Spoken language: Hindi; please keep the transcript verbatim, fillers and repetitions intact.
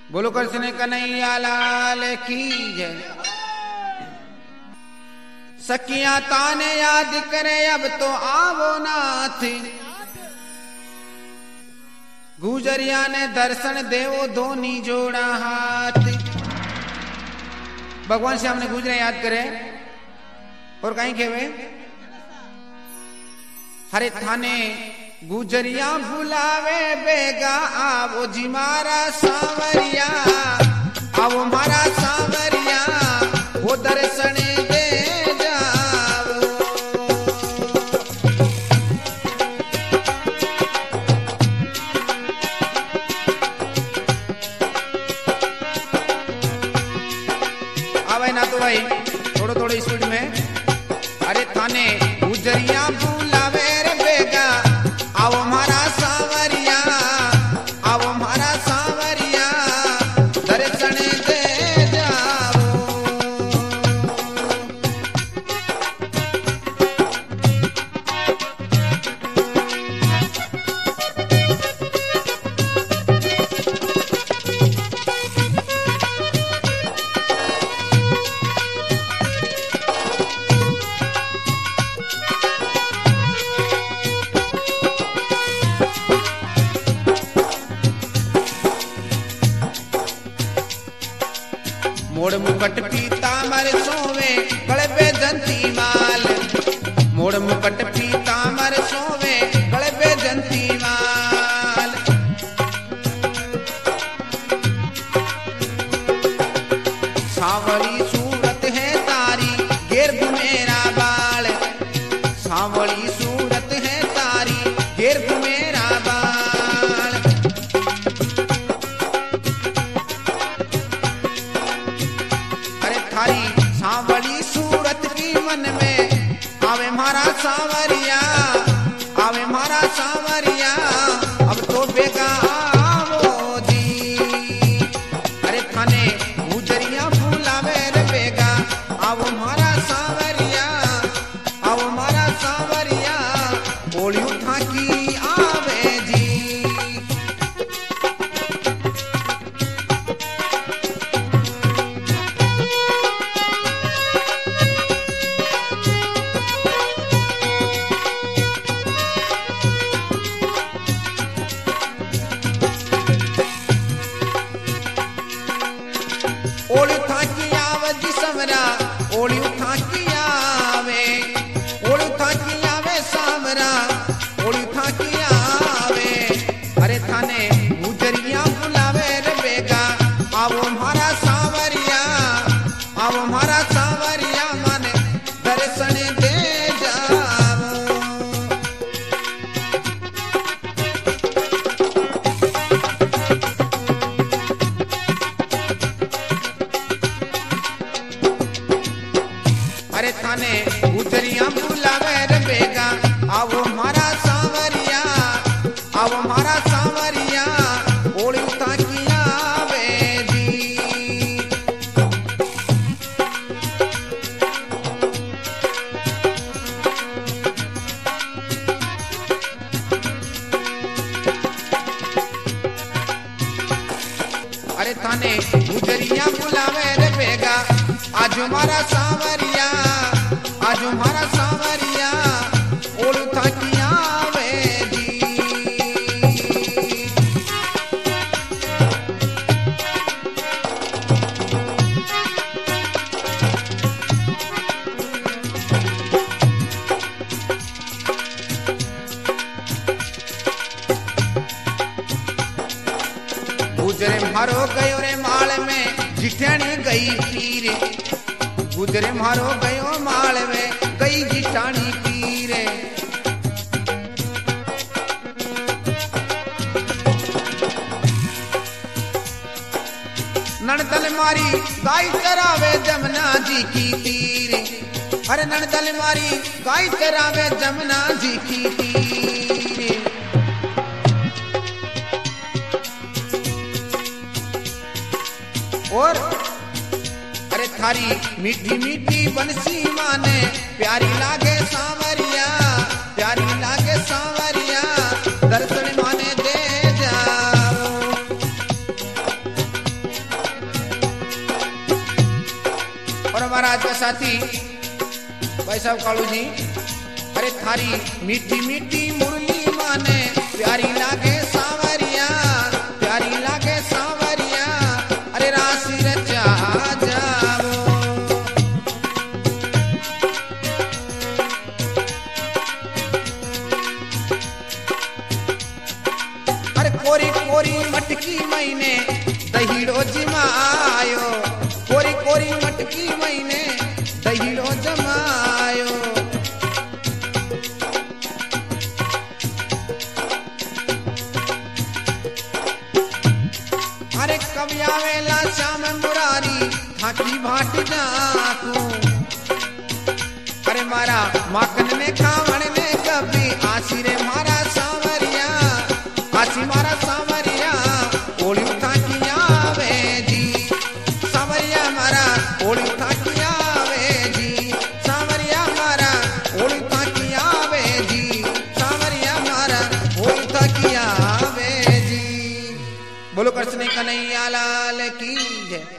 बोलो कृष्ण कन्हैया लाल की जय। सखियां ताने याद करे अब तो आवो नाथ, गुजरिया ने दर्शन देवो धोनी जोड़ा हाथ। भगवान से हमने गुजरे याद करे और कहीं खेवे हरे थाने गुजरिया बुलावे बेगा आवो जी मारा सांवरिया, आवो मारा सांवरिया वो दर्शन दे जाओ। आवे ना तो भाई थोड़ो थोड़ो स्पीड में। अरे थाने गुजरिया बुलावे रे बेगा आवो मारा सांवरिया, आवो मारा सांवरिया दर्शन दे जाओ। मोड़ मुकट पीतांबर सोवे गले पे जंती माल, मोड़ मुकट पीतांबर सोवे गले पे जंती माल। सांवली सूरत है तारी घेर घुमेरा बाल, सांवली सूरत है तारी घेर घुमेरा बाल। थारी सांवली सूरत की मन में आवे मारा सांवरिया, आवे मारा सांवरिया अब तो बेगा आवो जी। अरे थाने गुजरिया बुलावे रे बेगा आवो मारा सांवरिया, आवो मारा सांवरिया ओली उठा की आवे जी। ओली उठा की आवे जी समरा, ओली उठा की आवे, ओली उठा की आवे सामरा, ओली उठा की आवे। अरे थाने गुजरिया बुलावे रे बेगा आवो मारा सांवरिया, आवो मारा सांवरिया माने दर्शन दे जाओ। अरे थाने गुजरिया बुलावे रे बेगा आवो मारा सांवरिया, आवो मारा सांवरिया ओली उठा की आवे जी। अरे थाने गुजरिया बुलावे रे बेगा आजो मारा सांवरिया, आजो मारा सांवरिया ओली उठा की आवे जी। गुजरे मारो गयो रे माल में जिठनी गई पीरे, गुजरे मारो गयो माल में गई जिठानी पीरे। नणदल मारी गाय चरावे जमुना जी की तीरे, अरे नणदल मारी गाय चरावे जमुना जी की तीरे। और अरे थारी मीठी मीठी बंसी माने प्यारी लागे सांवरिया, प्यारी लागे सांवरिया दर्शन माने दे जाओ। महाराज का साथी भाई साहब कालू जी, अरे थारी मीठी मीठी मुरली माने प्यारी लागे सावरिया, प्यारी लागे सावरिया, अरे राशि रचा जाओ। अरे कोरी कोरी मटकी महीने दहीड़ो जिमायो, कोरी कोरी मटकी महीने दहीड़ो जमायो। अरे कब आवेला श्याम मुरारी थाकी भाट जाकू, अरे मारा माखन ने खावण ने कभी आसी रे मारा सावरिया, आसी मारा सावरिया ओली उठा की आवे जी, सावरिया मारा ओली उठा की आवे जी, सावरिया मारा ओली उठा की आवे जी, सावरिया मारा ओली उठा की आवे जी। बोलो कृष्ण कन्हैया लाल की जय।